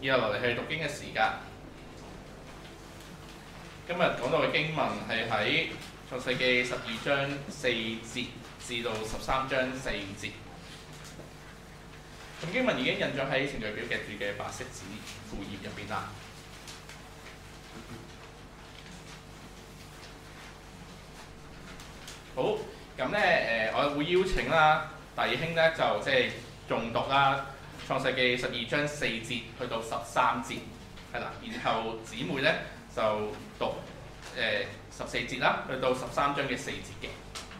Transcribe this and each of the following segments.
然後落嚟去讀經嘅時間。今日講到嘅經文係喺創世記12章4節至到13章4節。咁經文已經印咗喺程序表夾住嘅白色紙副頁入邊啦。好，咁咧我會邀請啦弟兄咧就即係誦讀啦創世記12章4節去到13節，係啦，然後姊妹咧就讀14節啦，去到13章嘅4節嘅。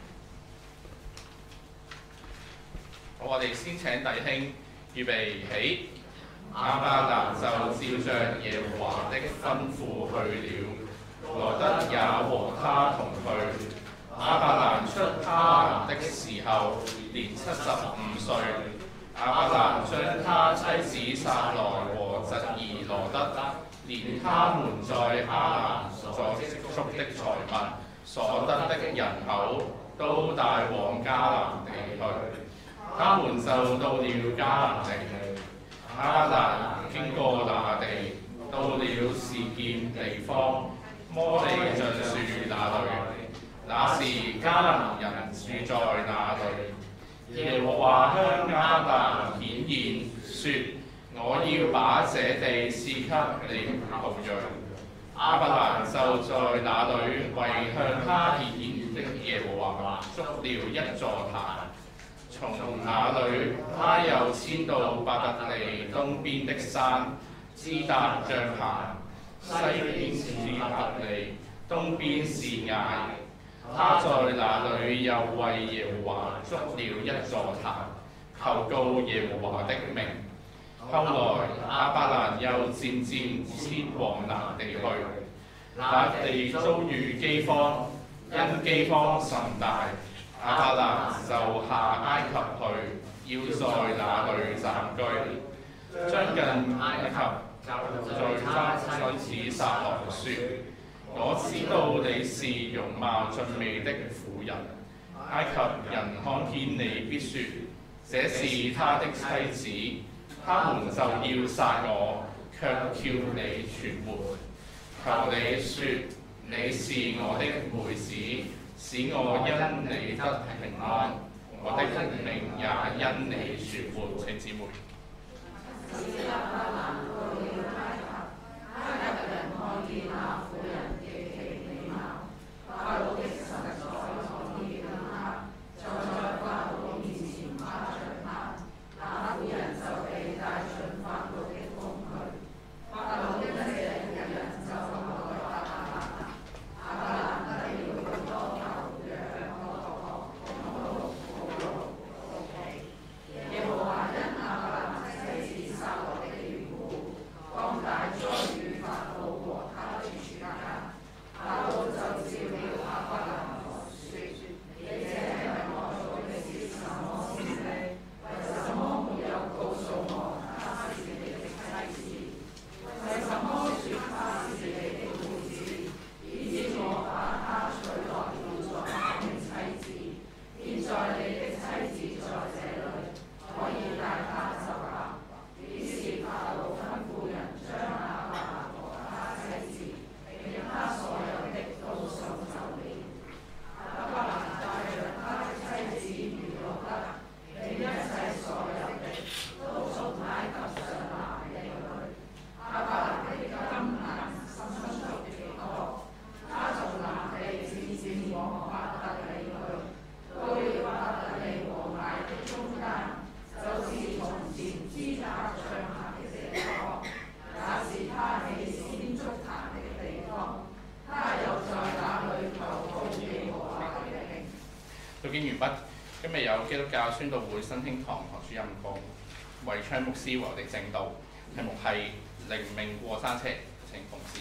好，我哋先請弟兄預備起。亞伯蘭就照着耶和華的吩咐去了，羅得也和他同去。亞伯蘭出哈蘭的時候，年75歲。亞伯蘭將他妻子撒萊和侄兒羅得，連他們在哈蘭所積蓄的財物、所得的人口，都帶往迦南地去。他們就到了迦南地。亞伯蘭經過那地，到了示劍地方，摩利橡樹那裏。那時迦南人住在那裏。耶和華向亞伯蘭顯現，說：我要把這地賜給你後裔。亞伯蘭就在那裏為向他顯現的耶和華築了一座壇。從那裏，他又遷到伯特利東邊的山，支搭帳棚，西邊是伯特利，東邊是艾。他在那裏又為耶和華築了一座壇，求告耶和華的名。後來亞伯蘭又漸漸遷往南地去，那地遭遇饑荒，因饑荒甚大。亞伯蘭就下埃及去，要在那裏暫居。將近埃及，就對他妻子撒萊說：我知道你是容貌俊美的婦人。埃及人看見你必說：這是他的妻子。他們就要殺我，卻叫你存活。求你說你是我的妹子，使我因你得平安，我的命也因你存活。請姊妹。亞伯蘭到了埃及，埃及人看見那婦人極其美貌，法老的臣宰看見他，就在法老面前誇獎他。那婦人就被帶進法老的宮去。法老的這人就愛亞伯蘭。亞伯蘭得了許多牛羊、牛犢、僕婢。耶和華因亞伯蘭妻子撒萊的緣故，降大災與法老和他的全家。法老就召了亞伯蘭來說：你這為我做的是什麼事呢？為什麼沒有告訴我她是你的妻子？為什麼說她是你的妹子，以致我把她娶來當作我的妻子？現在你的妻子在這裏，可以帶她走吧。於是法老吩咐人將亞伯蘭和他妻子並他所有的都送走了。亞伯蘭帶着他的妻子與羅得並一切所有的，都從埃及上南地去。亞伯蘭的金銀牲畜極多，他從南地漸漸往伯特利去，到了伯特利和艾的中間，就是從前支搭帳棚的地方，也是他起先築壇的地方。他又在那裏求告耶和華的名。讀經完畢。今日有基督教宣道會新興堂堂主任講維昌牧師為我哋證道，題目係靈命過山車。請奉詩。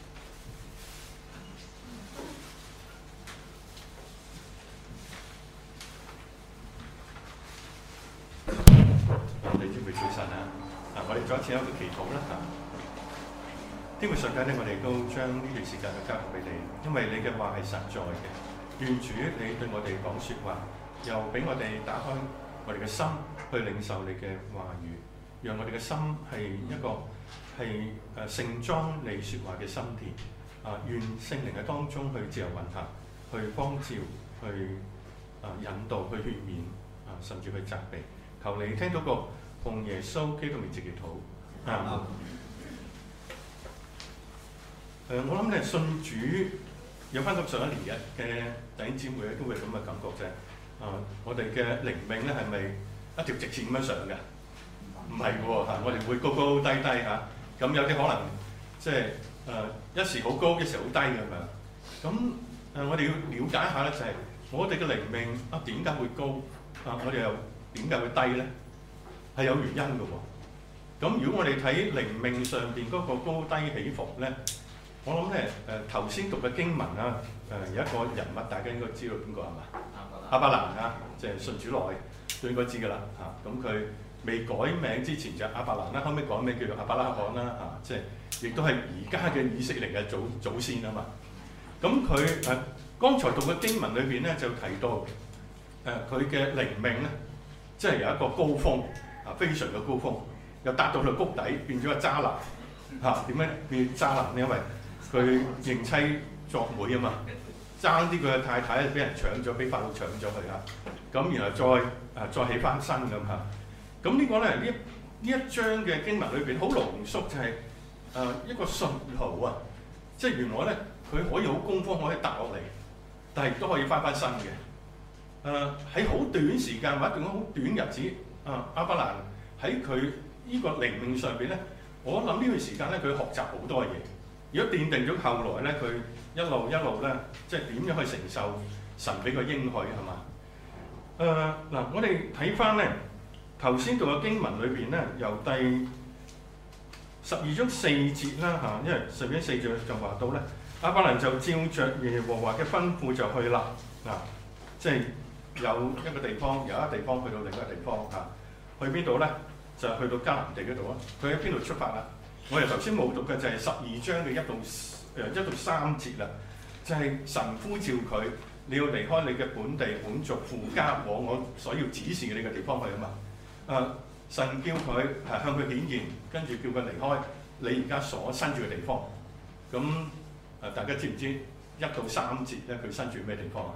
你準備早晨啊！我哋再一次有一個祈禱啦嚇。天父上帝咧，我哋都將呢段時間去交託俾你，因為你嘅話係實在嘅。願主你對我哋講説話，又俾我哋打開我哋嘅心去領受你嘅話語。 讓我哋嘅心係一個係盛裝你説話嘅心田願聖靈喺當中去自由運行，去光照，去引導，去勸勉甚至去責備。求你聽到個奉耶穌基督名字祈禱。我諗咧信主有翻咁上一年嘅弟兄姊妹咧，都會有咁嘅感覺啫。我哋嘅靈命咧係咪一條直線咁樣上嘅？唔係喎嚇，我哋會高高低低嚇。咁有啲可能即係一時好高，一時好低咁樣。咁我哋要了解一下咧，就係我哋嘅靈命點解會高我哋又點解會低咧？係有原因嘅喎。咁如果我哋睇靈命上邊嗰個高低起伏咧，我諗咧頭先讀嘅經文有一個人物，大家應該知道邊個係嘛？亞伯蘭即係信主耐都應該知㗎啦嚇。咁佢未改名之前就亞伯蘭啦，後尾改名叫做亞伯拉罕啦即係亦都係而家嘅以色列嘅祖先啊嘛。咁佢剛才讀嘅經文裏邊咧就提到佢嘅靈命咧，即係有一個高峰非常嘅高峰，又達到去谷底，變咗個渣男點解變渣男咧？因為佢認妻作妹啊嘛，爭啲佢嘅太太俾人搶咗，俾法老搶咗佢咁然後再起翻身咁咁呢個咧呢一章嘅經文裏邊好濃縮，就係一個信徒即係原來咧佢可以好攻鋒可以踏落嚟，但係亦都可以翻身嘅。喺好短時間或者一段好短日子，亞伯蘭喺佢呢個靈命上邊咧，我諗呢段時間咧佢學習好多嘢。如果奠定咗後來咧，佢一路咧，即係點樣去承受神俾個應許係嘛？我哋睇翻咧頭先讀嘅經文裏邊咧，由第12章4節啦因為12章4節就話到咧，亞伯蘭就照着耶和華嘅吩咐就去啦即係有一個地方去到另一個地方去邊度咧？就係去到迦南地嗰度佢喺邊度出發啦？我哋頭先冇讀嘅就係12章嘅1到3節啦，就係神呼召佢，你要離開你嘅本地本族父家，往我所要指示你嘅地方去啊嘛。神叫佢向佢顯現，跟住叫佢離開你而家所身處嘅地方。咁大家知唔知1到3節咧佢身處咩地方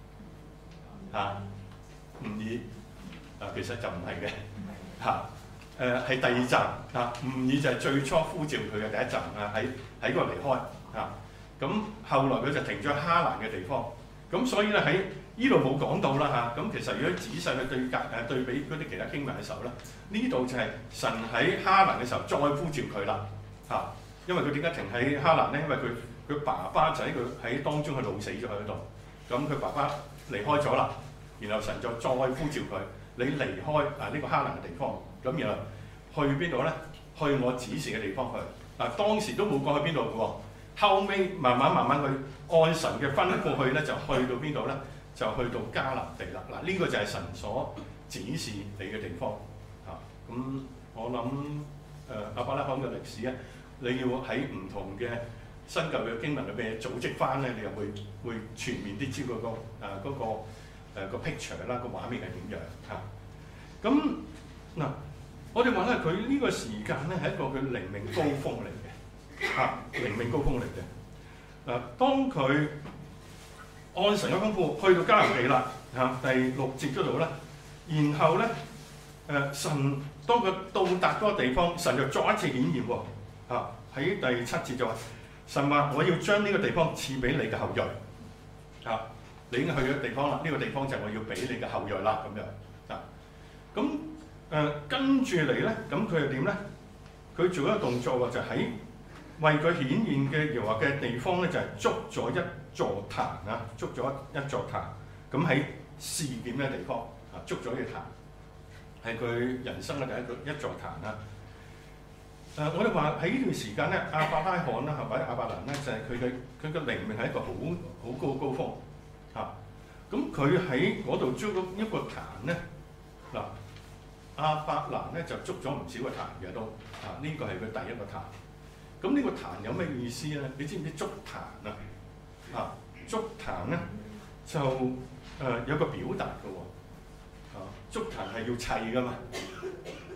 吾爾其實就唔係嘅係第二站吾爾就係最初呼召佢嘅第一站喺嗰度離開咁後來佢就停咗哈蘭嘅地方。咁所以咧喺呢度冇講到啦咁其實如果仔細去對比嗰啲其他經文嘅時候咧，呢度就係神喺哈蘭嘅時候再呼召佢啦因為佢點解停喺哈蘭咧？因為佢爸爸就喺當中佢老死咗喺度，咁佢爸爸離開咗啦，然後神再呼召佢，你離開呢個哈蘭嘅地方，咁然後去邊度咧？去我指示嘅地方去。當時都冇講去邊度嘅喎，後尾慢慢去按神嘅吩咐去咧，就去到邊度咧？就去到迦南地啦。呢個就係神所指示你嘅地方咁我諗亞伯拉罕嘅歷史咧，你要喺唔同嘅新舊嘅經文裏邊組織翻咧，你又會全面啲知道個 picture 啦，個畫面係點樣咁我哋話咧，佢呢個時間咧係一個佢靈命高峰嚟嘅靈命高峰嚟嘅當佢按神嘅吩咐去到迦南地啦第6節嗰度咧，然後咧神當佢到達嗰個地方，神就再一次顯現喎喺第7節就話神話我要將呢個地方賜俾你嘅後裔你已經去咗地方啦，呢個地方就係我要俾你嘅後裔啦咁樣咁跟住嚟咧，咁佢又點咧？佢做一個動作喎，就喺為佢顯現嘅耶和華嘅地方咧，就係築咗一座壇築咗一座壇。咁喺示劍嘅地方築咗一個壇，係佢人生嘅第一座壇我哋話喺呢段時間咧，亞伯拉罕啦，或者亞伯蘭咧，就係佢嘅靈命係一個好高峰咁佢喺嗰度築咗一個壇咧亞伯蘭咧就築咗唔少個壇嘅都呢個係佢第一個壇。咁呢個壇有咩意思咧？你知唔知築壇築壇咧就有個表達嘅喎築壇係要砌噶嘛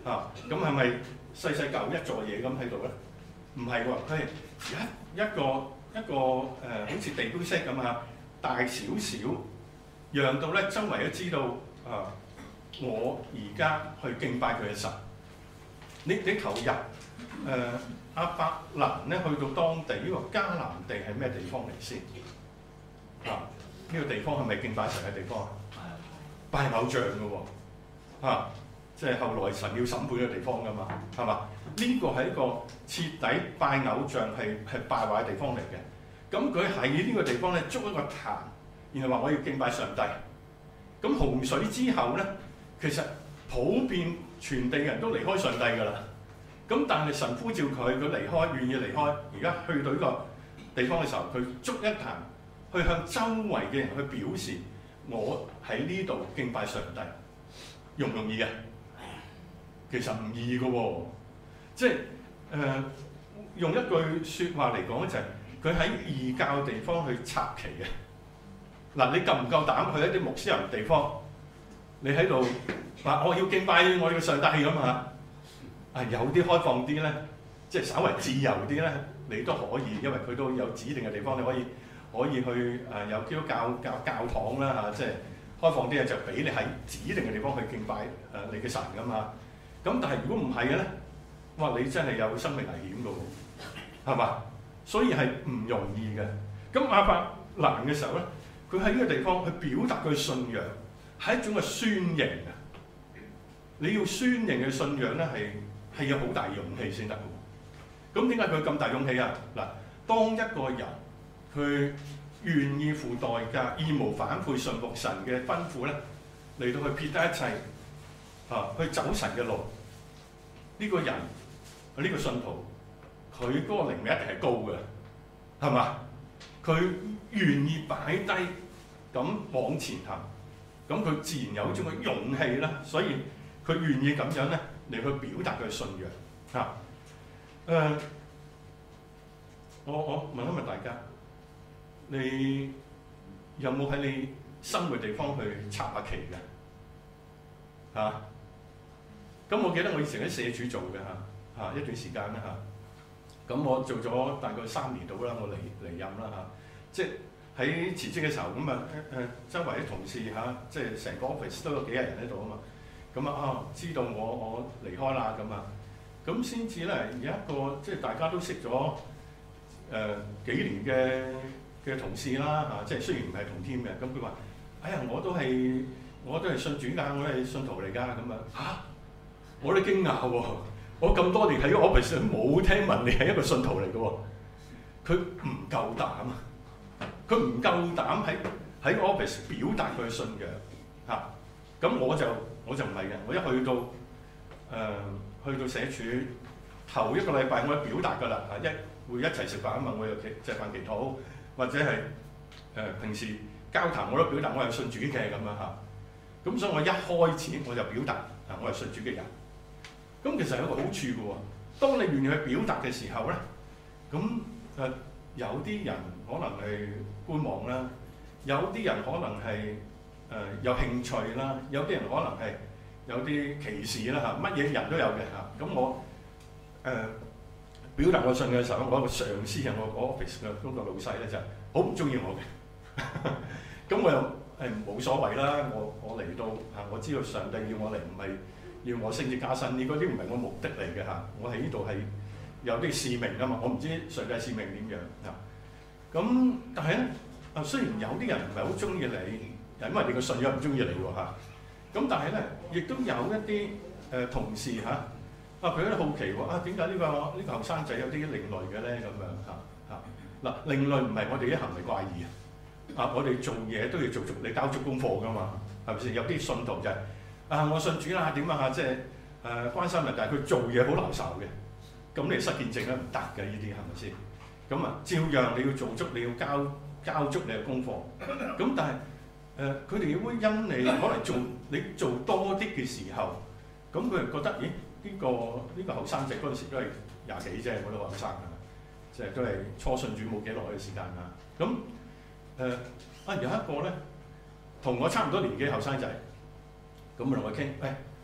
咁係咪細細嚿一座嘢咁喺度咧？唔係喎，佢係一個好似地標式咁啊，大少少，讓到咧周圍都知道我而家去敬拜佢嘅神。你投入亞伯蘭咧去到當地呢個迦南地係咩地方嚟先？呢個地方係咪敬拜神嘅地方啊？拜偶像嘅喎，即係後來神要審判嘅地方㗎嘛，係嘛？呢個係一個徹底拜偶像係敗壞嘅地方嚟嘅。咁佢喺呢個地方咧築一個壇，然後話我要敬拜上帝。咁洪水之後咧，其實普遍全地人都離開上帝㗎啦。咁但係神呼召佢離開，願意離開。而家去到呢個地方嘅時候，佢築一壇，去向周圍嘅人去表示我喺呢度敬拜上帝，容唔容易嘅？其實唔易嘅喎，即係用一句説話嚟講咧，就係佢喺異教地方去插旗嘅。嗱，你夠唔夠膽去一啲穆斯林地方？你喺度話我要敬拜我哋嘅上帝咁啊？有啲開放啲咧，即係稍為自由啲咧，你都可以，因為佢都有指定嘅地方，你可以去有基督教教堂啦嚇，即係開放啲嘅就俾你喺指定嘅地方去敬拜你嘅神噶嘛。咁但係如果唔係嘅咧，哇！你真係有生命危險㗎喎，係嘛？所以係唔容易嘅。咁亞伯蘭嘅時候咧，佢喺呢個地方去表達佢嘅信仰，係一種嘅宣認啊！你要宣認嘅信仰咧，係有好大勇氣先得嘅。咁點解佢咁大勇氣啊？嗱，當一個人佢願意付代價、義無反顧順服神嘅吩咐咧，嚟到去撇低一切去走神嘅路，呢個人呢個信徒，佢嗰個靈命一定係高嘅，係嘛？佢願意擺低咁往前行，咁佢自然有一種嘅勇氣啦。所以佢願意咁樣咧嚟去表達佢嘅信仰我問一問大家，你有冇喺你生活地方去插下旗嘅？咁我記得我以前喺社署做嘅一段時間啦咁我做咗大概3年到啦，我離任啦即係喺辭職嘅時候咁周圍啲同事即係成個 office 都有幾廿人喺度啊嘛，咁知道我離開啦咁先至咧有一個即係大家都識咗幾年嘅同事啦即係雖然唔係同 team 嘅，咁佢話：哎呀，我都係信主㗎，我係信徒嚟㗎我都驚訝喎！我咁多年喺 office 冇聽聞你係一個信徒嚟嘅喎，佢唔夠膽佢唔夠膽喺 office 表達佢嘅信仰咁我就唔係嘅，我一去到社署頭一個禮拜，我就表達㗎啦會一齊食飯啊嘛，我有食飯祈禱，或者係平時交談我都表達我係信主嘅咁咁所以我一開始我就表達我係信主嘅人。咁其實有個好處嘅喎，當你願意去表達嘅時候咧，咁有啲人可能係觀望啦，有啲人可能係有興趣啦，有啲人可能係有啲歧視啦乜嘢人都有嘅咁我表達我信嘅時候，我個上司係我 office 嘅工作老細咧就好唔中意我嘅，咁我又冇所謂啦，我嚟到我知道上帝要我嚟唔係要我升職加薪，呢啲唔係我目的嚟嘅我喺呢度係有啲使命㗎嘛，我唔知上帝使命點樣咁但係咧雖然有啲人唔係好中意你，因為你個信仰唔中意你喎咁但係咧亦都有一啲同事佢都好奇喎點解呢個後生仔有啲另類嘅咧咁樣嗱，另類唔係我哋啲行為怪異我哋做嘢都要做足，你交足功課㗎嘛，係咪先？有啲信徒就係我信主啦點即係關心人，但係佢做嘢好流手嘅，咁你失見證咧唔得嘅呢啲係咪先？咁照樣你要做足，你要交足你嘅功課，咁但係佢哋會因你可能你做多啲嘅時候，咁佢哋覺得咦？呢個後生仔嗰陣時都係20幾啫，我都後生即係都係初信主冇幾耐嘅時間咁有一個咧同我差唔多年紀後生仔，咁我同佢傾，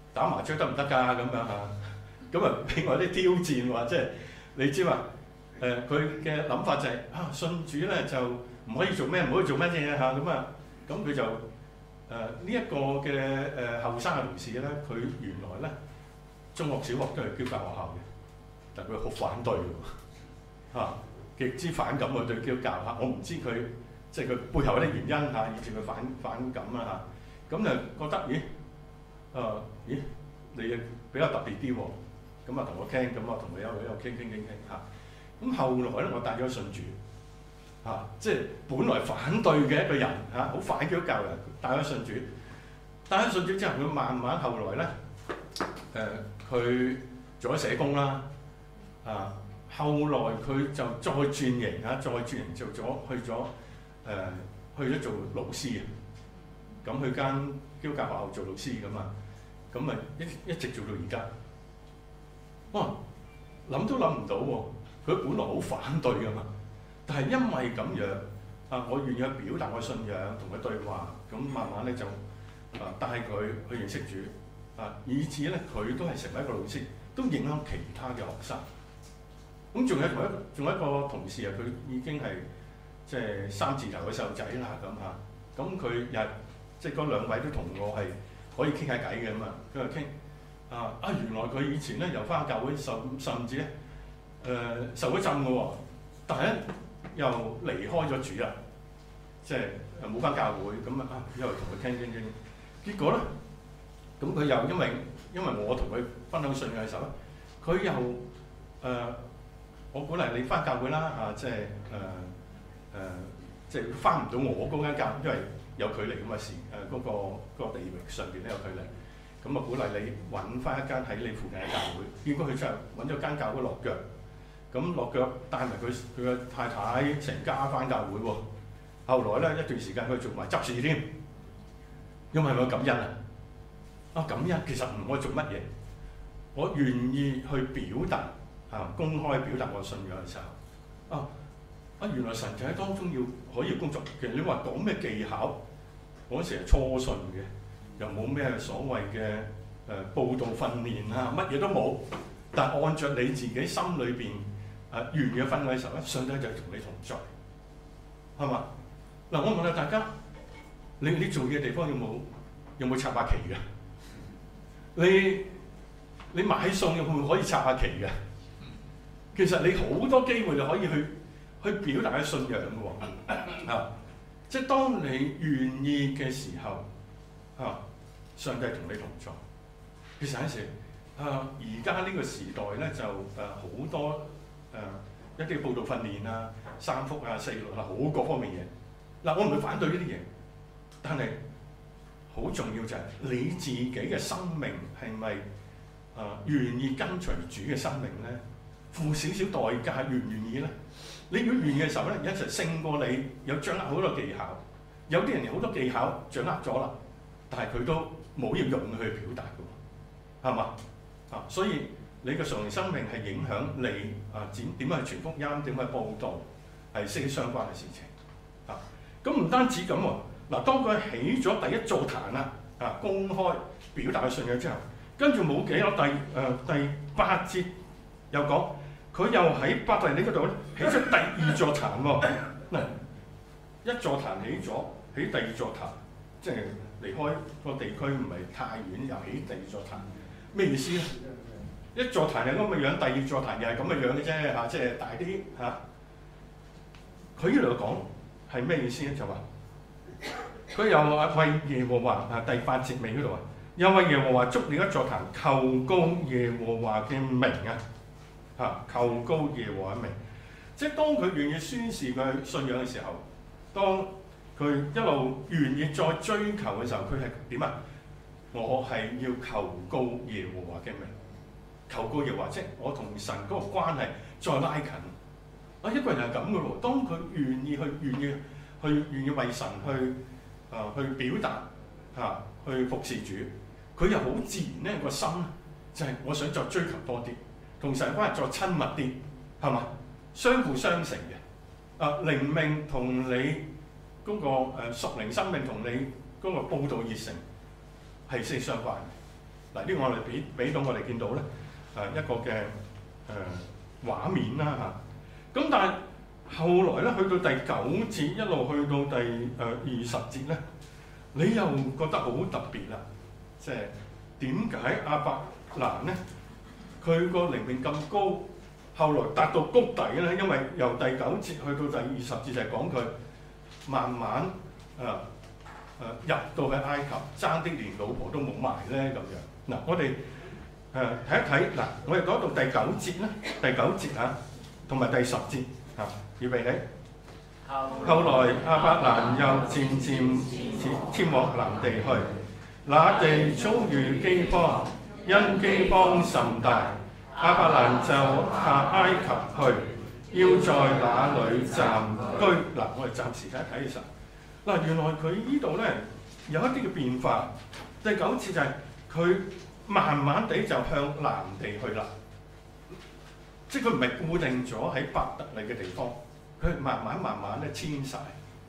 打麻雀得唔得㗎？咁樣嚇，咁啊俾我啲挑戰話，即係你知話佢嘅諗法就係、信主咧就唔可以做咩，唔可以做乜嘢嚇咁啊，咁佢就呢一個嘅後生嘅同事咧，佢原來咧中學、小學都係基督教學校嘅，但佢好反對喎極之反感喎對基督教嚇，我唔知佢即係佢背後有啲原因嚇，以至佢反感啦嚇，咁就覺得咦你比較特別啲喎，咁啊同我傾，咁啊同佢一路傾嚇，咁後來咧我帶咗佢信主即係本來反對嘅一個人好反基督教人，帶咗信主，帶咗信主之後，佢慢慢後來咧佢做咗社工啦後來佢就再轉型再轉型做咗去咗做老師咁去間基督教學校做老師咁啊，咁啊一直做到而家。哇！諗都諗唔到喎，佢本來好反對噶嘛，但係因為咁樣我願意去表達我信仰，同佢對話，咁慢慢咧就帶佢去認識主以至咧佢都係成為一個老師，都影響其他嘅學生。咁仲有一個同事佢已經係即係3字頭嘅細路仔啦咁佢又即係嗰2位都同我係可以傾下偈嘅嘛，佢就傾原來佢以前咧又返教會甚至咧受咗浸嘅喎，但係咧又離開咗主啦，即係冇返教會咁又同佢傾，結果咧咁佢又因為我同佢分享信仰嘅時候咧，佢又我鼓勵你返教會啦即係返唔到我嗰間教，因為有距離咁嘅事嗰個地域上邊都有距離，咁鼓勵你揾返一間喺你附近嘅教會。結果佢就揾咗間教會落腳，咁落腳帶埋佢嘅太太成家返教會喎。後來咧一段時間佢做埋執事添，因為係咪感恩感恩其實唔可以做乜嘢，我願意去表達公開表達我信仰嘅時候原來神就喺當中可以工作。其實你話講咩技巧，嗰時係初信嘅，又冇咩所謂嘅佈道訓練乜嘢都冇。但係按著你自己心裏邊願意分享嘅時候咧，上帝就同你同在，係嘛？嗱，我問下大家，你做嘢嘅地方有冇插下旗嘅？你買餸會唔會可以插下旗嘅？其實你好多機會你可以去表達嘅信仰嘅喎即係當你願意嘅時候上帝同你同在。其實有時而家呢個時代咧就好多一啲佈道訓練3福4律好各方面嘢。我唔會反對呢啲嘢，但係好重要就係你自己嘅生命係咪願意跟隨主嘅生命咧？付少少代價，願唔願意咧？你如果願意嘅時候咧，一齊勝過你有掌握好多技巧。有啲人好多技巧掌握咗啦，但係佢都冇要用去表達嘅喎，係嘛？所以你嘅屬靈生命係影響你點樣去傳福音，點樣去佈道，係息息相關嘅事情。咁唔單止咁喎，當佢起咗第一座壇啦，公開表達嘅信仰之後，跟住冇幾耐第8節又講，佢又喺伯特利呢嗰度咧起咗第2座壇喎。一座壇起咗，起第2座壇，即係離開個地區唔係太遠，又起第2座壇，咩意思咧？一座壇係咁嘅樣，第2座壇又係咁嘅樣嘅啫即係大啲佢呢度講係咩意思咧？就話佢又為耶和華第8節尾嗰度又為耶和華築了一座壇，求告耶和華嘅名求告耶和華嘅名。即係當佢願意宣示佢信仰嘅時候，當佢一路願意再追求嘅時候，佢係點我係要求告耶和華嘅名，求告耶和華，即係我同神嗰個關係再拉近。一個人係咁嘅喎，當佢願意為神去表達去服侍主，佢又好自然咧個心就係我想再追求多啲，同神關係再親密啲，係嘛？相輔相成嘅。靈命同你嗰個屬靈生命同你嗰個佈道熱誠係息息相關嘅。 嗱，呢個我哋俾到我哋見到咧一個嘅畫面啦嚇。咁但係後來咧，去到第9節一路去到第20節咧，你又覺得好特別啦。即係點解亞伯蘭咧，佢個靈命咁高，後來達到谷底咧？因為由第9節去到第20節就係講佢慢慢入到去埃及，爭啲連老婆都冇埋咧咁樣。嗱，我哋睇一睇嗱，我哋講到第9節咧，第9節嚇，同埋第10節嚇，預備起。後來亞伯蘭又漸漸遷往南地去，那地遭遇饑荒，因饑荒甚大，亞伯蘭就下埃及去，要在那裏暫居。嗱，我哋暫時睇一睇其實。嗱，原來佢呢度咧有一啲嘅變化。第9節就係佢慢慢地就向南地去啦，即係佢唔係固定咗喺伯特利嘅地方，佢慢慢咧遷晒，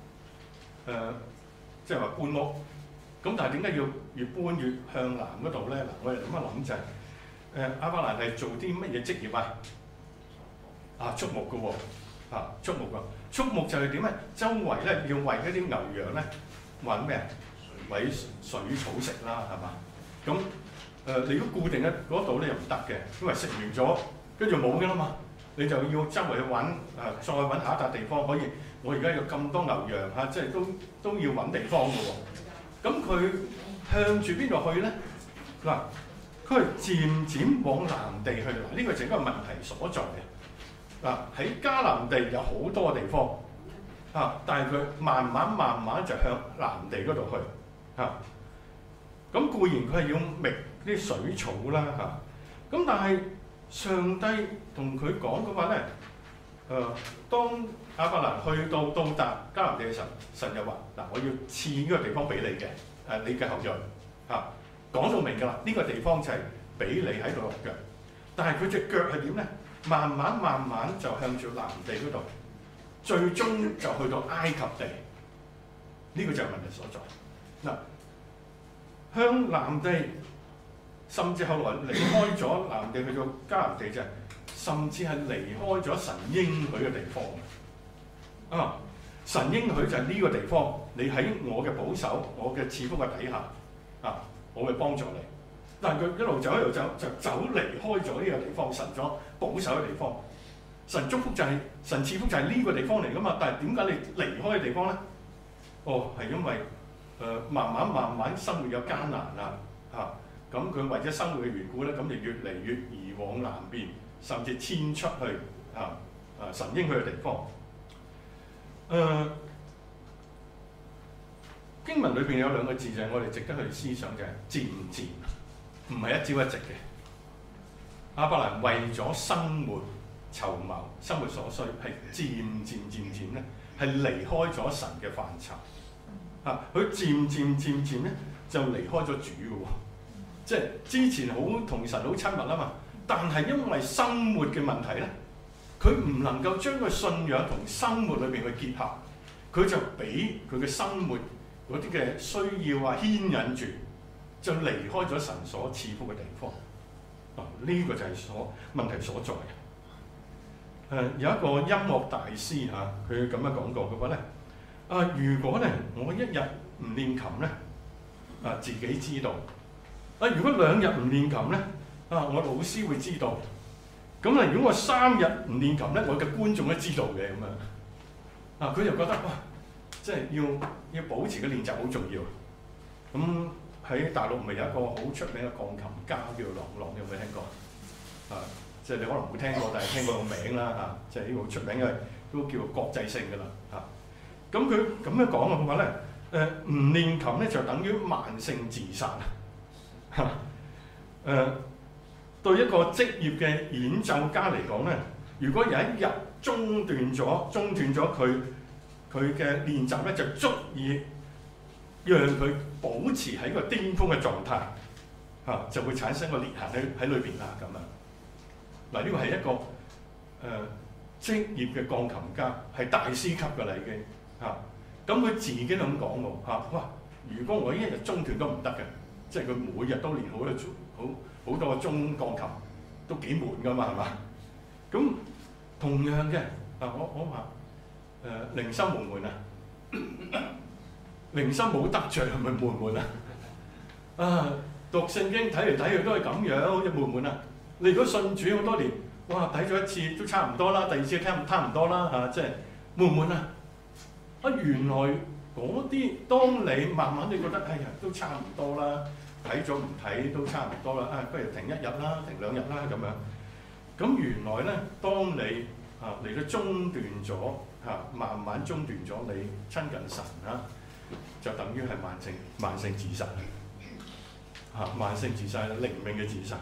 即係話搬屋。咁但係點解要越搬越向南嗰度咧？嗱，我哋諗一諗就係亞伯蘭係做啲乜嘢職業啊？畜牧嘅喎，畜牧㗎。畜牧就係點咧？周圍咧要為嗰啲牛羊咧揾咩啊？揾水草食啦，係嘛？咁你如果固定喺嗰度咧又唔得嘅，因為食完咗跟住冇㗎啦嘛，你就要周圍去揾再揾下一笪地方可以。我而家有咁多牛羊嚇，即係都要揾地方㗎喎。咁佢向住邊度去咧？嗱，佢係漸漸往南地去。嗱，呢個就係一個問題所在嘅。嗱，喺迦南地有好多地方但係佢慢慢就向南地嗰度去咁固然佢係要覓啲水草啦咁但係上帝同佢講嘅話咧，當亞伯蘭去到達迦南地嘅時候，神就話：嗱，我要賜呢個地方俾你嘅，你嘅後裔講到明㗎啦，呢個地方就係俾你喺度落腳。但係佢隻腳係點咧？慢慢就向住南地嗰度，最終就去到埃及地。呢個就係問題所在。嗱，向南地，甚至後來離開咗南地去到迦南地就係，甚至係離開咗神應許嘅地方。神應許就係呢個地方，你喺我嘅保守、我嘅賜福嘅底下，我會幫助你。但係佢一路走一路走，就走離開咗呢個地方，神所保守嘅地方。神祝福就係、神賜福就係呢個地方嚟㗎嘛。但係點解你離開嘅地方咧？係因為慢慢生活有艱難咁佢為咗生活嘅緣故咧，咁就越嚟越移往南邊，甚至遷出去神應許嘅地方。經文裏邊有兩個字就係我哋值得去思想，就係漸漸，唔係一朝一夕嘅。亞伯蘭為咗生活籌謀、生活所需，係漸漸咧，係離開咗神嘅範疇。佢漸咧就離開咗主嘅喎，即係之前好同神好親密啊嘛，但係因為生活嘅問題咧，佢唔能夠將個信仰同生活裏邊去結合，佢就俾佢嘅生活嗰啲嘅需要牽引住，就離開咗神所賜福嘅地方。呢個就係問題所在嘅。有一個音樂大師佢咁樣講過，佢話咧：如果咧我一日唔練琴咧，自己知道；如果2日唔練琴咧，我老師會知道。咁啊，如果我3日唔練琴咧，我嘅觀眾都知道嘅咁樣。佢就覺得哇，即係要保持嘅練習好重要。咁喺大陸咪有一個好出名嘅鋼琴家叫郎朗，有冇聽過？即係你可能冇聽過，但係聽過個名啦即係呢個好出名嘅，都叫國際性㗎啦咁佢咁樣講嘅話咧，唔練琴咧就等於慢性自殺對一個職業嘅演奏家嚟講咧，如果有一日中斷咗佢嘅練習咧，就足以讓佢保持喺個巔峰嘅狀態，就會產生個裂痕喺裏邊啦咁啊。嗱，呢個係一個職業嘅鋼琴家，係大師級㗎啦已經咁佢自己都咁講喎哇！如果我一日中斷都唔得嘅，即係佢每日都練好好多中鋼琴都幾悶㗎嘛，係嘛？咁同樣嘅我話靈修悶唔悶啊？靈修冇得着係咪悶唔悶啊？讀聖經睇嚟睇去都係咁樣，好似悶唔悶啊？你如果信主好多年，哇睇咗一次都差唔多啦，第二次差唔多啦即係悶唔悶啊？原來嗰啲當你慢慢你覺得哎呀都差唔多啦，睇咗唔睇都差唔多啦，不如停一日啦，停2日啦咁樣。咁原來咧，當你嚟到中斷咗慢慢中斷咗你親近神就等於係慢性自殺慢性自殺，靈命嘅自殺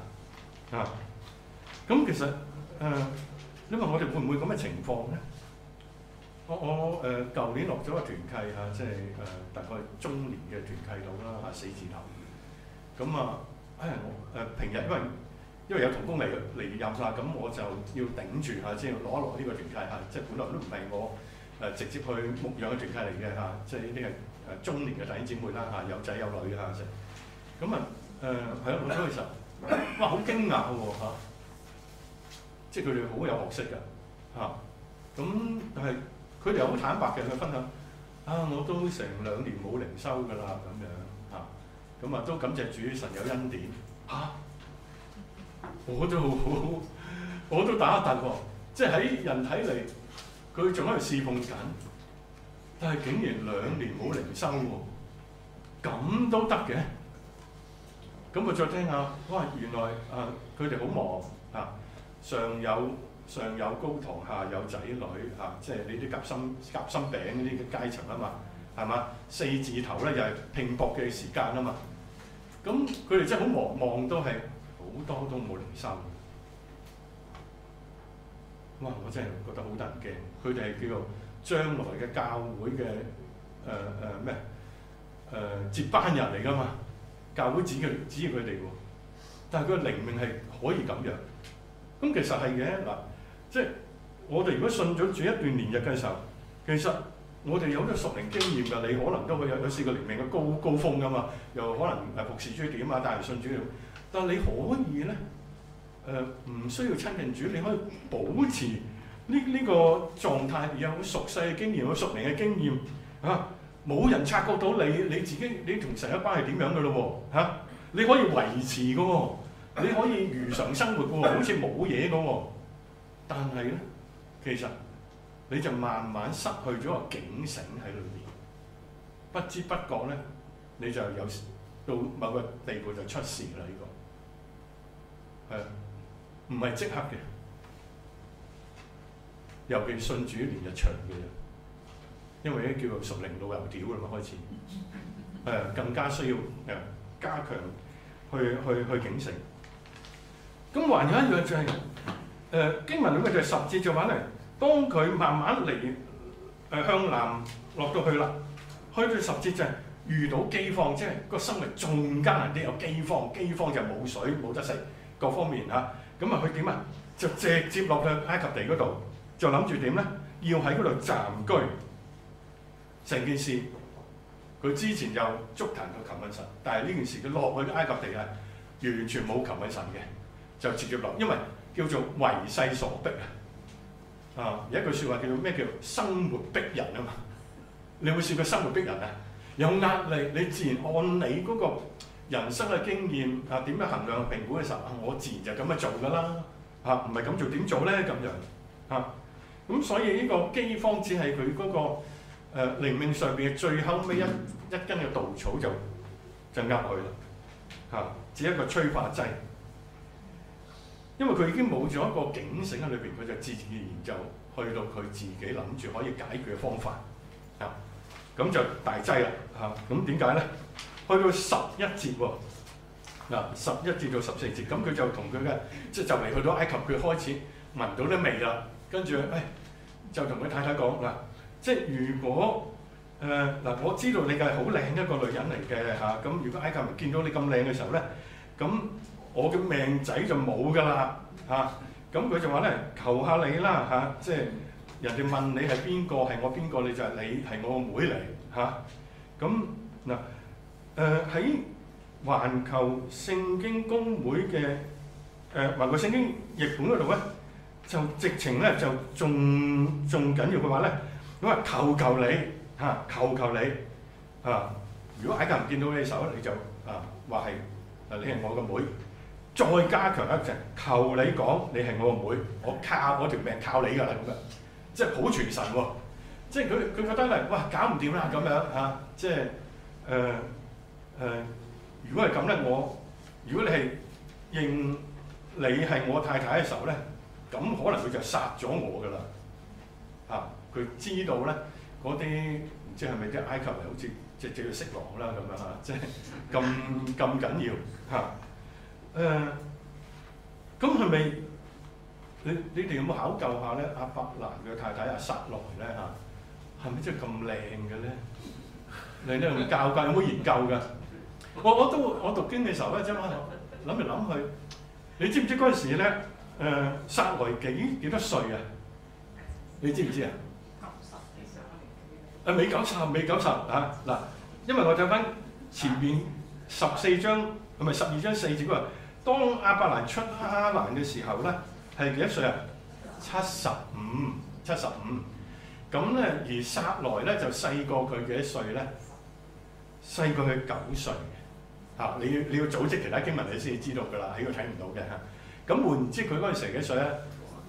咁其實你問我哋會唔會咁嘅情況咧？我舊年落咗個團契即係大概中年嘅團契度啦4字頭。咁我平日因為有同工嚟任啦，咁我就要頂住即係攞一攞呢個團契即係本來都唔係我直接去牧養嘅團契嚟嘅即係呢啲係中年嘅弟兄姊妹啦有仔有女咁係咯，落咗去時候，哇好驚訝喎即係佢哋好有學識㗎咁但係佢哋好坦白嘅去分享我都成2年冇靈修㗎啦咁樣咁都感謝主神有恩典我都打一突喎，即係喺人睇嚟佢仲喺度侍奉緊，但係竟然2年冇靈修喎，咁都得嘅？咁我再聽下，哇原來佢哋好忙上有高堂，下有仔女即係你啲夾心餅呢啲階層啊嘛，係嘛？4字頭咧又係拼搏嘅時間啊嘛，咁佢哋真係好忙到係好多都冇靈修。哇！我真係覺得好得人驚，佢哋係叫做將來嘅教會嘅接班人嚟㗎嘛，教會指佢哋喎，但係佢嘅靈命係可以咁樣。咁其實係嘅即係我哋如果信咗主一段年日嘅時候，其實我哋有好多屬靈經驗㗎，你可能都會有試過靈命嘅高峰㗎嘛，又可能服侍主點帶人信主，但係你可以咧唔需要親近主，你可以保持呢個狀態，有好熟悉嘅經驗，有屬靈嘅經驗冇人察覺到你自己你同神嘅關係點樣㗎咯喎你可以維持㗎喎，你可以如常生活㗎喎，好似冇嘢㗎喎，但係咧其實你就慢慢失去咗個警醒喺裏面，不知不覺咧你就有到某個地步就出事啦。呢個係唔係即刻嘅？尤其信主年日長嘅，因為咧叫做屬靈老油條啦嘛，開始更加需要加強去警醒。咁還有一樣就係經文裏面就係10節就話嚟，當佢慢慢嚟向南落到去啦，去到10節就係遇到饑荒，即係個生活仲艱難啲，有饑荒就冇水冇得食，各方面咁佢點啊？就直接落去埃及地嗰度，就諗住點咧？要喺嗰度暫居。成件事佢之前就築壇去求問神，但係呢件事佢落去埃及地係完全冇求問神嘅，就直接落，因為叫做為勢所逼有一句説話叫做咩？叫生活逼人啊嘛。你有冇試過生活逼人啊？有壓力，你自然按你嗰個人生嘅經驗點樣衡量評估嘅時候我自然就咁樣做㗎啦唔係咁做點做咧咁樣咁所以呢個饑荒只係佢嗰個靈命上邊嘅最後尾一根嘅稻草就呃佢啦只係一個催化劑，因為佢已經冇咗一個警醒喺裏邊，佢就自然就去到佢自己諗住可以解決嘅方法咁就大劑啦咁點解咧？去到11節喎11節到14節，咁佢就同佢嘅即係就嚟去到埃及，佢開始聞到啲味啦，跟住就同佢太太講即係如果我知道你係好靚一個女人嚟嘅咁如果埃及人見到你咁靚嘅時候咧，咁我嘅命仔就冇㗎啦咁佢就話咧，求下你啦即係人哋問你係邊個，係我邊個，你就係你係我個妹嚟咁喺環球聖經公會嘅環球聖經譯本嗰度咧，就直情咧就仲緊要嘅話咧，咁話求求你嚇，求求你啊！如果埃及人見到你嘅時候，你就話係你係我個妹，再加強一陣，求你講你係我個妹，我條命靠你㗎啦咁樣，即係好傳神喎！即係佢覺得咧，哇搞唔掂啦咁樣嚇，即係如果係咁咧，如果你係認你係我太太嘅時候咧，咁可能佢就殺咗我㗎啦嚇！佢知道咧嗰啲唔知係咪啲埃及人好似即係色狼啦咁樣嚇，即係咁緊要嚇咁係咪你哋有冇考究下咧？亞伯蘭嘅太太阿撒萊咧嚇，係咪真係咁靚嘅咧？你咧有冇教㗎？有冇研究㗎？我讀經嘅時候咧，即係諗嚟諗去，你知唔知嗰陣時咧？撒萊幾多歲啊？你知唔知啊？90幾歲？未90嚇嗱，因為我睇翻前邊14章，唔係12章4節嗰度，當亞伯蘭出哈蘭嘅時候咧，係幾多歲啊？75。咁咧，而撒萊咧就細過佢幾多歲咧？細過佢9歲嚇。你要組織其他經文你先至知道㗎啦，喺度睇唔到嘅嚇。咁換言之，佢嗰陣時幾歲咧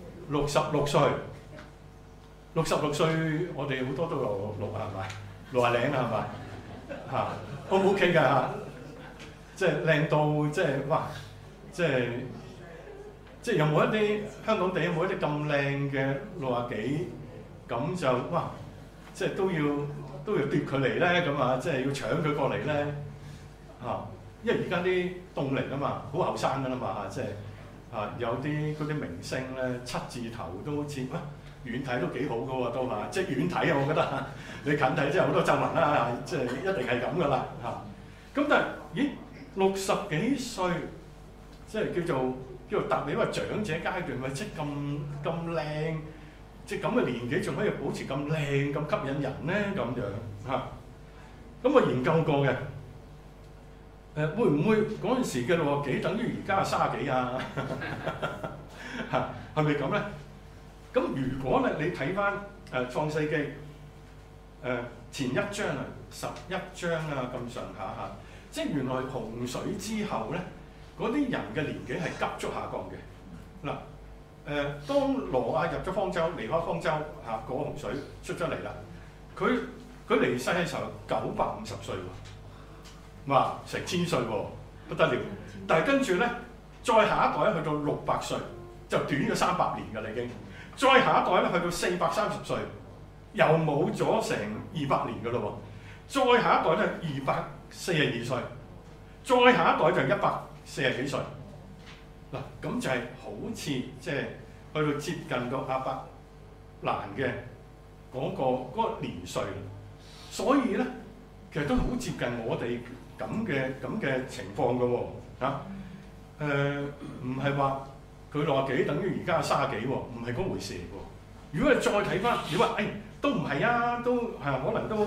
？66歲。66歲，我哋好多都66係咪？60零係咪？嚇 ，O 唔 OK 㗎嚇？即係靚到即係哇！即係有冇一啲香港地有冇一啲咁靚嘅60幾？咁就哇！即係都要奪佢嚟咧咁啊！即係要搶佢過嚟咧嚇，因為而家啲凍齡啊嘛，好後生㗎啦嘛嚇，即係。有啲嗰啲明星咧7字頭都好似遠睇都幾好㗎喎都嚇，即係遠睇我覺得嚇，你近睇即係好多皺紋啦，即係一定係咁㗎啦嚇。咁但係咦60幾歲，即係叫做達你話長者階段，咪即係咁靚，即係咁嘅年紀仲可以保持咁靚咁吸引人咧咁樣嚇。咁我研究過嘅。會唔會嗰陣時嘅60幾等於而家30幾啊？嚇係咪咁咧？咁如果咧你睇翻創世記前1章啊11章啊咁上下嚇，即係原來洪水之後咧，嗰啲人嘅年紀係急速下降嘅。嗱當挪亞入咗方舟，離開方舟嚇過洪水出咗嚟啦，佢離世嘅時候950歲喎。哇！成1000歲喎，不得了！但係跟住咧，再下一代咧去到600歲，就短咗300年㗎啦已經。再下一代咧去到430歲，又冇咗成200年㗎咯喎。再下一代咧242歲，再下一代就140幾歲。嗱，咁就係好似即係去到接近個亞伯蘭嘅嗰個年歲。所以咧，其實都好接近我哋。咁嘅情況嘅喎嚇，唔係話佢60幾等於而家30幾喎，唔係嗰回事嚟喎。如果你再睇翻，你話都唔係啊，都係可能都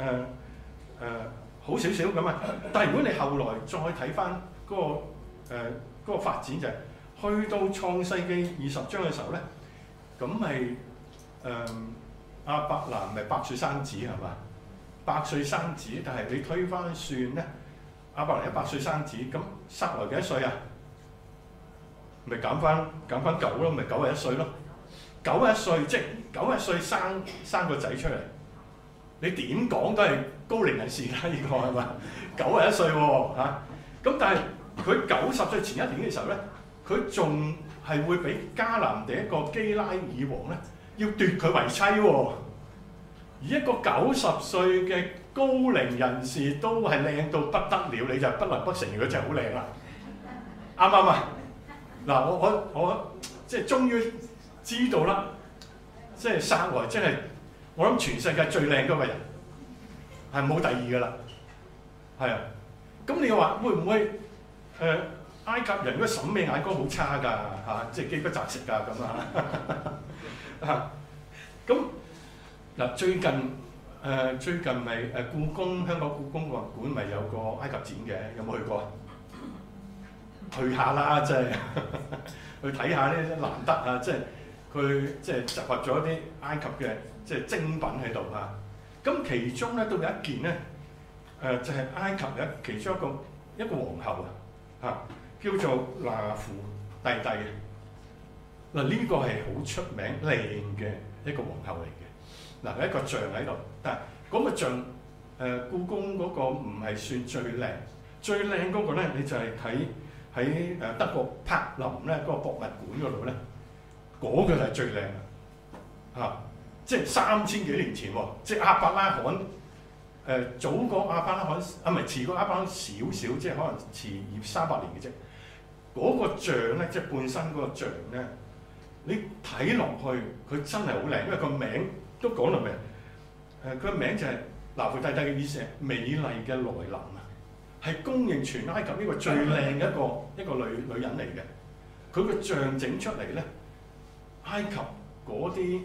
好少少咁啊。但係如果你後來再睇翻嗰個發展就係、去到創世記20章嘅時候咧，咁咪亞伯蘭咪100歲生子係嘛？100歲生子，但係你推翻算咧。亞伯蘭100歲生子，咁撒萊幾多歲啊？咪減翻9咯，咪91歲咯。91歲即係91歲生個仔出嚟，你點講都係高齡人士啦，呢個係嘛？91歲喎嚇。咁但係佢90歲前1年嘅時候咧，佢仲係會俾迦南地一個基拉耳王咧，要奪佢為妻喎。而一個90歲嘅高齡人士都係靚到不得了，你就不能不承認佢真係好靚啦，啱唔啱啊？嗱，我即係終於知道啦，即係撒萊真係我諗全世界最靚嗰個人，係冇第二噶啦，係啊。咁你話會唔會埃及人嗰個審美眼光好差㗎嚇？即係飢不擇食㗎咁啊嚇咁。嗱，最近最近咪故宮香港故宮博物館咪有個埃及展嘅，有冇去過啊？去下啦，即係去睇下呢啲難得啊！即係佢即係集合咗啲埃及嘅即係精品喺度啊！咁其中咧都有一件咧，就係埃及嘅其中一個皇后啊，叫做那芙蒂蒂嘅。嗱，呢個係好出名靚嘅一個皇后嚟嘅。嗱，一個像喺度，但係嗰個像故宮嗰個唔係算最靚，最靚嗰個咧你就係睇喺德國柏林咧嗰個博物館嗰度咧，嗰個就係最靚啦即係3000幾年前喎，即係亞伯拉罕早過亞伯拉罕唔係遲過亞伯拉罕少少，即係可能遲300年嘅啫。嗰個像咧，即係半身嗰個像咧，你睇落去佢真係好靚，因為個名都講到明。佢個名就係那芙蒂蒂嘅意思係美麗嘅來臨啊，係公認全埃及呢個最靚嘅一個女人嚟嘅。佢個像整出嚟咧，埃及嗰啲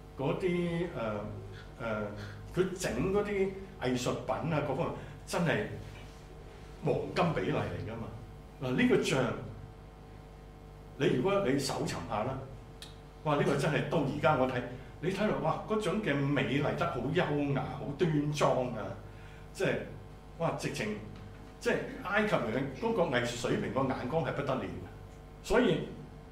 佢整嗰啲藝術品啊，各方面真係黃金比例嚟㗎嘛。嗱，呢個像如果你搜尋下啦，哇！呢個真係到而家我睇。你睇落哇，嗰種嘅美麗得好優雅、好端莊啊！即係哇，直情即係埃及人嗰個藝術水平個眼光係不得了嘅。所以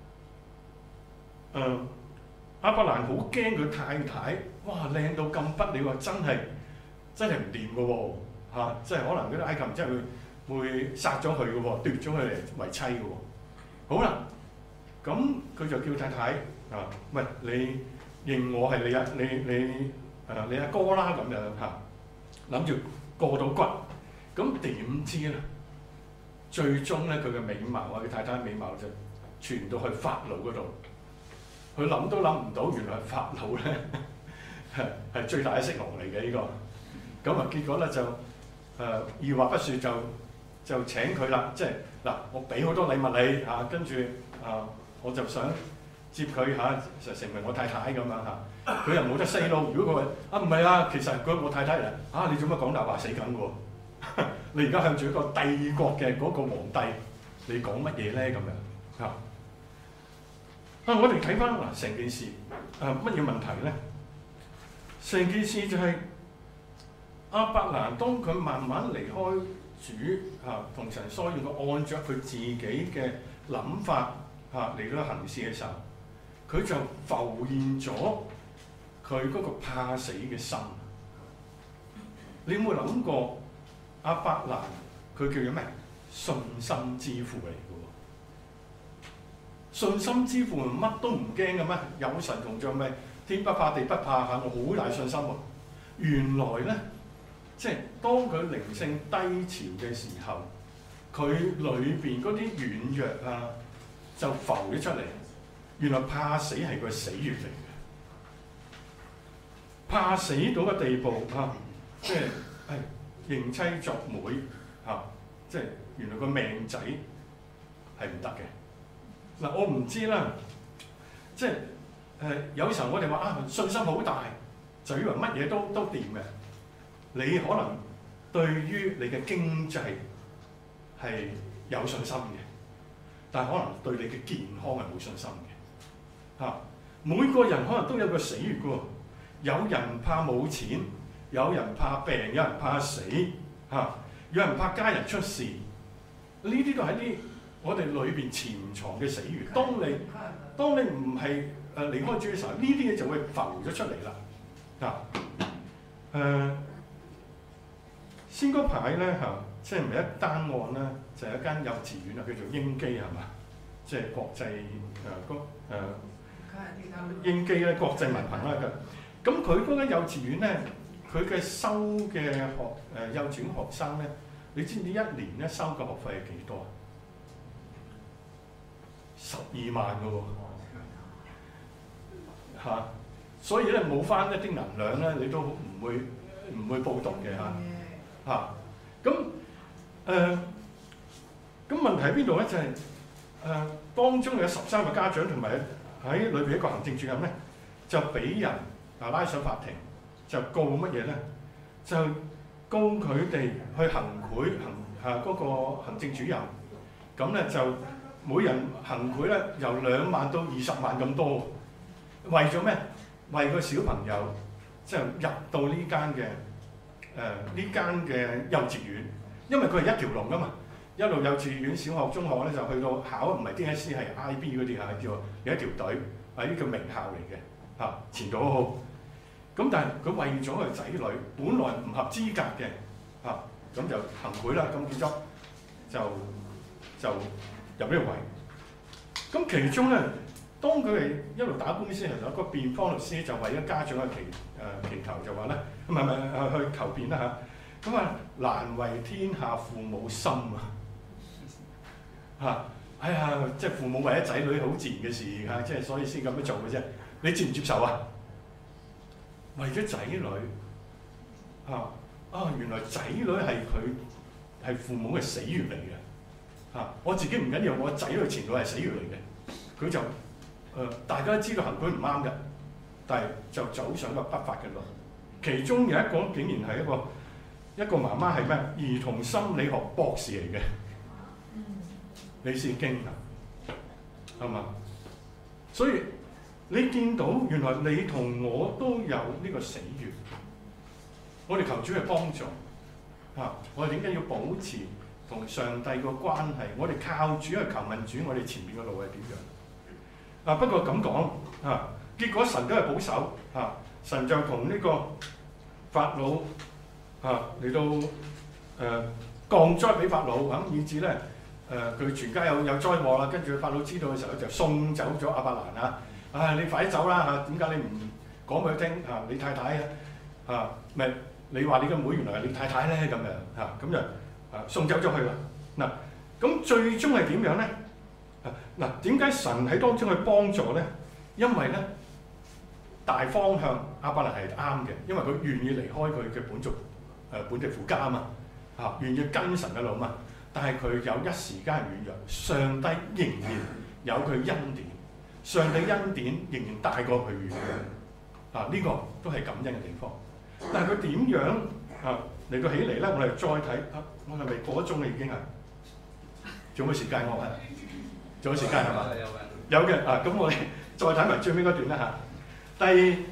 亞伯蘭好驚佢太太，哇靚到咁不了啊！真係唔掂嘅喎嚇，即係可能嗰啲埃及人真係會殺咗佢嘅喎，奪咗佢嚟為妻嘅喎。好啦，咁佢就叫太太喂你。認我係你阿哥啦咁樣嚇，諗住過到骨，咁點知咧？最終咧佢嘅美貌啊，佢太太美貌就傳到去法老嗰度，佢諗都諗唔到，原來法老咧係最大嘅色狼嚟嘅呢個，咁啊結果咧就二話不說就請佢啦，即係嗱我俾好多禮物你嚇，跟住我就想。接佢就成為我太太咁樣嚇，佢又冇得 say no。如果佢話唔係啊，其實佢我太太嚟你做乜講大話死緊喎？你而家向住一個帝國嘅嗰個皇帝，你講乜嘢咧咁樣嚇？我哋睇翻嗱成件事乜嘢問題咧？成件事就係亞伯蘭當佢慢慢離開主同神疏遠，佢按著佢自己嘅諗法嚟到行事嘅時候。佢就浮現咗佢嗰個怕死嘅心。你有冇諗過亞伯蘭佢叫做咩？信心之父嚟嘅喎。信心之父乜都唔驚嘅咩？有神同在咪天不怕地不怕嚇，我好大信心喎。原來咧，即係當佢靈性低潮嘅時候，佢裏邊嗰啲軟弱就浮咗出嚟。原來怕死係個死穴嚟嘅，怕死到嘅地步即係認妻作妹即係原來個命仔係唔得嘅。嗱，我唔知啦，即係有時候我哋話信心好大，就以為乜嘢都掂嘅。你可能對於你嘅經濟係有信心嘅，但係可能對你嘅健康係冇信心嘅。每個人可能都有個死穴嘅喎，有人怕冇錢，有人怕病，有人怕死，有人怕家人出事，呢啲都係啲我哋裏邊潛藏嘅死穴。當你唔係離開主嘅時候，呢啲嘢就會浮咗出嚟啦。先嗰排咧即係唔係一單案啦，就係一間幼稚園叫做英基係嘛，即係國際英基咧國際文憑啦咁佢嗰間幼稚園咧，佢嘅收嘅幼稚園學生咧，你知唔知一年咧收嘅學費係幾多啊？12萬嘅喎，所以咧冇翻一啲銀兩咧，你都唔會報讀嘅咁問題喺邊度咧？就係當中有13個家長同埋喺裏邊一個行政主任咧，就俾人拉上法庭， 就告乜嘢咧？就告佢哋去行賄嗰個行政主任，咁咧就每人行賄咧由2萬到20萬咁多，為咗咩？為個小朋友即係入到呢間嘅幼稚園，因為佢係一條龍噶嘛，一路幼稚園、小學、中學咧就去到考唔係 DSE 係 IB 嗰啲嚇，叫有一條隊，係呢個名校嚟嘅嚇，前途好好。咁但係佢為咗個仔女，本來唔合資格嘅嚇，咁就行賄啦，咁結咗就入呢個位。咁其中咧，當佢哋一路打官司嘅時候，個辯方律師就為咗家長嘅祈求，就話咧，唔係去求辯啦嚇。咁啊，難為天下父母心啊！哎呀，即係父母為咗仔女好自然嘅事嚇，即係所以先咁樣做嘅啫。你接唔接受啊？為咗仔女原來仔女係父母嘅死穴嚟嘅嚇。我自己唔緊要，我仔女前度係死穴嚟嘅。佢就大家都知道行賄唔啱嘅，但係就走上個不法嘅路。其中有一個竟然係一個媽媽係咩？兒童心理學博士嚟嘅，李士經啊，係嘛？所以你見到原來你同我都有呢個死穴，我哋求主去幫助嚇。我哋點解要保持同上帝個關係？我哋靠主去求問主，我哋前面嘅路係點樣？不過咁講嚇，結果神都係保守嚇，神就同呢個法老嚟到降災俾法老咁，以至咧佢全家有災禍啦。跟住法老知道嘅時候就送走咗亞伯蘭啊！你快啲走啦嚇！點解你唔講俾佢聽嚇？你太太咪你話你個妹原來係你太太咧咁樣嚇，咁就送走咗去啦。嗱，咁最終係點樣咧？嗱，點解神喺當中去幫助咧？因為咧大方向亞伯蘭係啱嘅，因為佢願意離開佢嘅本地父家啊嘛嚇，願意跟神嘅路嘛。但係佢有一時間軟弱，上帝仍然有佢恩典，上帝恩典仍然大過佢軟弱呢個都係感恩嘅地方。但係佢點樣嚟到起嚟咧？我哋再睇我係咪過咗鐘啦已經啊？仲有冇時間我係？仲有時間係嘛？有嘅咁我哋再睇埋最尾嗰段啦嚇。第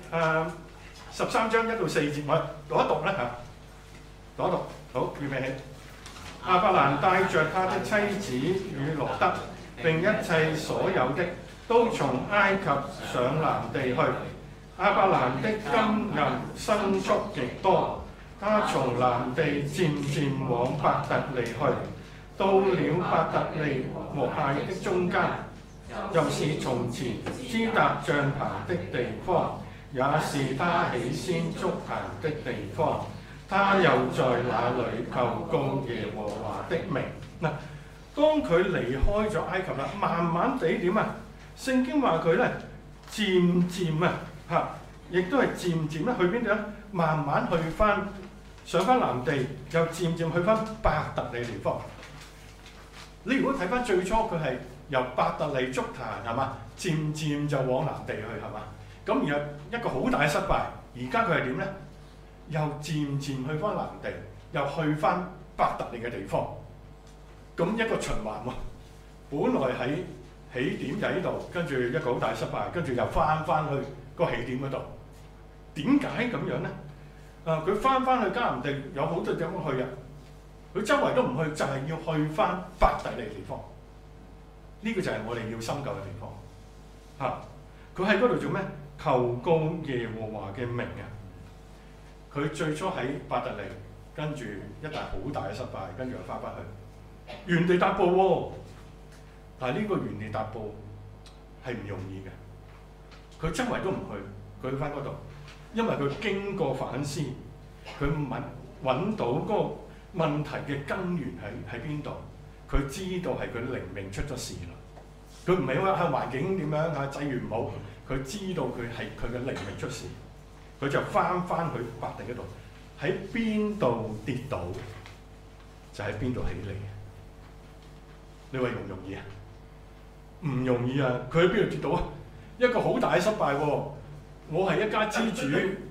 13章1到4節，我讀一讀啦嚇，讀一讀。好，預備起。亞伯蘭帶着他的妻子與羅得並一切所有的，都從埃及上南地去。亞伯蘭的金銀牲畜極多，他從南地漸漸往伯特利去，到了伯特利和艾的中間，就是從前支搭帳棚的地方，也是他起先築壇的地方。他又在那裏求告耶和華的名。嗱，當佢離開咗埃及啦，慢慢地點啊？聖經話佢咧漸漸亦都係漸漸咧去邊度咧？慢慢去翻上翻南地，又漸漸去翻伯特利地方。你如果睇翻最初佢係由伯特利築壇係嘛，漸漸就往南地去係嘛，咁然後一個好大嘅失敗。而家佢係點咧？又漸漸去翻南地，又去翻伯特利嘅地方，咁一個循環喎。本來喺起點就喺度，跟住一個好大失敗，跟住又翻去個起點嗰度。點解咁樣咧？佢翻去迦南地有好多地方去啊，佢周圍都唔去，就係要去翻伯特利嘅地方。呢個就係我哋要深究嘅地方。佢喺嗰度做咩？求告耶和華嘅名啊！佢最初喺伯特利，跟住一大好大嘅失敗，跟住又翻去原地踏步喎。但係呢個原地踏步係唔容易嘅。佢周圍都唔去，佢去翻嗰度，因為佢經過反思，佢揾到嗰個問題嘅根源喺邊度。佢知道係佢靈命出咗事啦。佢唔係話環境點樣際遇唔好，佢知道佢係佢嘅靈命出事。佢就翻去伯特利嗰度，喺邊度跌倒就喺邊度起嚟。你話容唔容易啊？唔容易啊！佢喺邊度跌倒啊？一個好大嘅失敗喎！我係一家之主，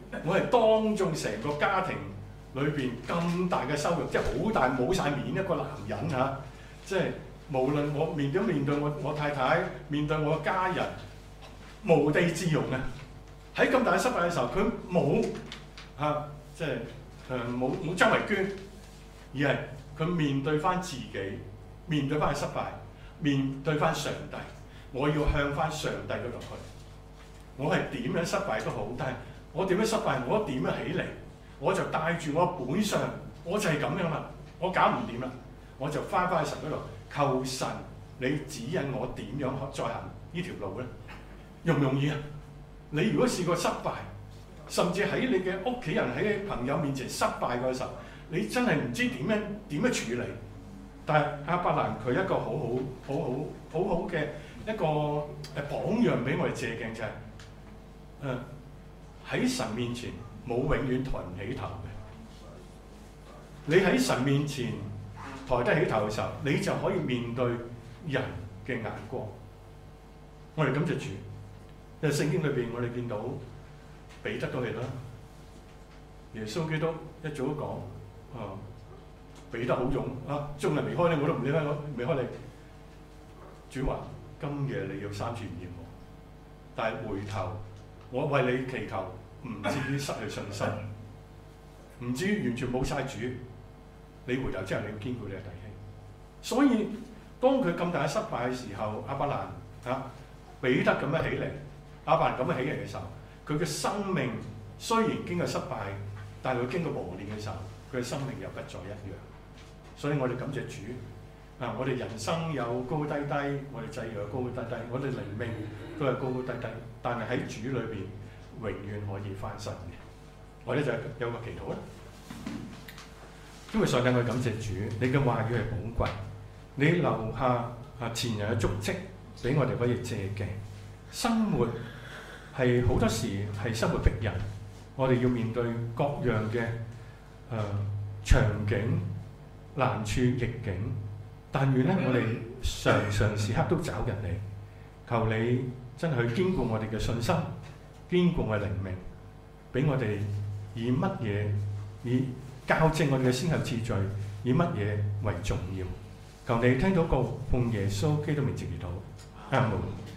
我係當眾成個家庭裏邊咁大嘅羞辱，即係好大冇晒面一個男人嚇，即係無論我面對我太太，面對我嘅家人，無地自容啊！喺咁大嘅失敗嘅時候，佢冇嚇，即係冇周圍捐，而係佢面對翻自己，面對翻失敗，面對翻上帝。我要向翻上帝嗰度去。我係點樣失敗都好，但係我點樣失敗，我點樣起嚟，我就帶住我本相，我就係咁樣啦。我搞唔掂啦，我就翻去神嗰度，求神你指引我點樣再行呢條路咧？容唔容易啊？你如果試過失敗，甚至喺你嘅屋企人喺你朋友面前失敗嘅時候，你真係唔知點樣處理。但係亞伯蘭佢一個好好嘅一個榜樣俾我哋借鏡就係喺神面前冇永遠抬唔起頭嘅。你喺神面前抬得起頭嘅時候，你就可以面對人嘅眼光。我哋感謝主，因為聖經裏邊我哋見到彼得都係啦，耶穌基督一早都講彼得好勇啊！眾人離開你，我都唔離開你。主話：今夜你要3次唔認我，但係回頭我為你祈求，唔至於失去信心，唔至於完全冇晒主。你回頭之後，你要堅固你嘅弟兄。所以當佢咁大嘅失敗嘅時候，亞伯蘭彼得咁樣起嚟，亞伯蘭咁樣起嚟嘅時候，佢嘅生命雖然經過失敗，但係佢經過磨練嘅時候，佢嘅生命又不再一樣。所以我哋感謝主。我哋人生有高低低，我哋際遇有高低低，我哋靈命都係高高低低，但係喺主裏邊永遠可以翻身嘅。我哋就有個祈禱啦。因為上帝，我感謝主，你嘅話語係寶貴，你留下前人嘅足跡俾我哋可以借鏡。生活係好多時係生活逼人，我哋要面對各樣嘅場景、難處、逆境。但願咧，我哋常常時刻都找人嚟，求你真係去堅固我哋嘅信心，堅固我嘅靈命，俾我哋以校正我哋嘅先後次序，以乜嘢為重要？求你聽到個奉耶穌基督名字祈禱，阿門。